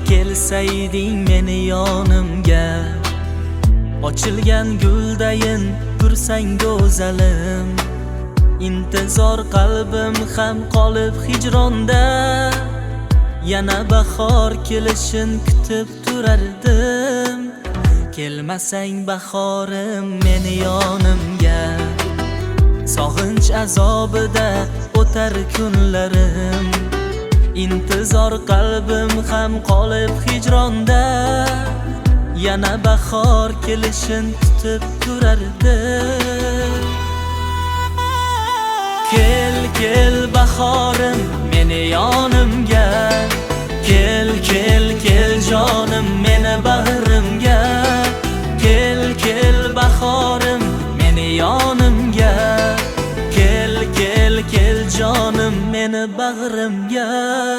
kelsayding meni yonimga, ochilgan guldayin tursang go'zalim. İntizor qalbim ham qolib hijronda, yana bahor kelishin kutib turardim. Kelmasang bahorim meni yonimga, sog'inch azobida o'tar kunlarim. İntizor qalbim ham qolib hijronda, yana bahor kelishin kutib turardim. Kel kel bahorim meni yonimga, kel kel kel jonim meni bag'rimga. Kel kel bahorim meni yonimga, kel kel kel jonim meni bag'rimga.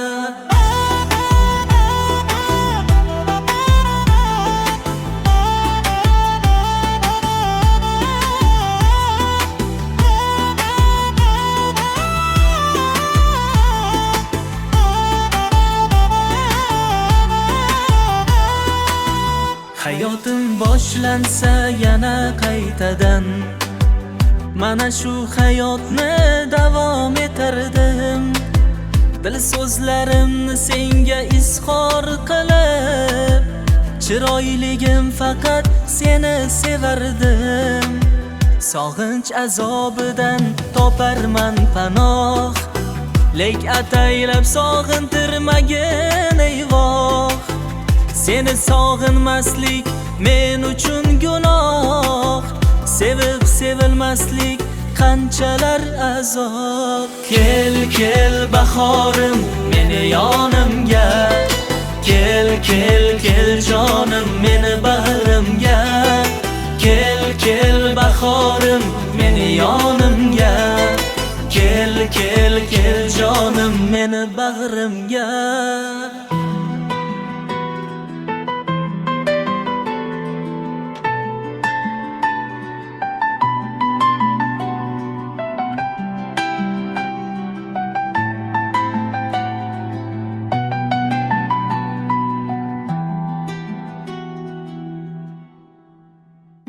Hayotim boshlansa yana qaytadan, mana shu hayotni davom etardim. Dil so'zlarimni senga izhor qilib, chiroyligim faqat seni sevardim. Sog'inch azobidan toparman panoh, lek ataylab sog'intirmagin ey voh. Seni sog'inmaslik men uchun gunoh, sevib sevilmaslik qanchalar azob. Kel kel bahorim meni yonimga, kel kel kel jonim meni bag'rimga. Kel kel bahorim meni yonimga, kel kel kel jonim meni bag'rimga.